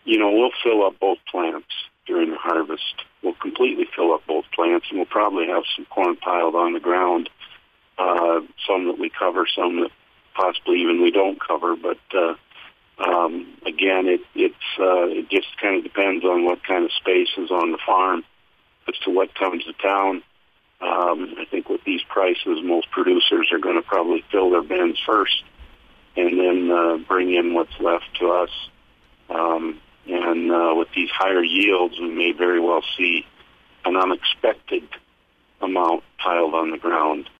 we'll fill up both plants during the harvest. We'll completely fill up both plants, and we'll probably have some corn piled on the ground, some that we cover, some that possibly even we don't cover. But again, it just kind of depends on what kind of space is on the farm as to what comes to town. I think with these prices, most producers are going to probably fill their bins first and then bring in what's left to us. And with these higher yields, we may very well see an unexpected amount piled on the ground.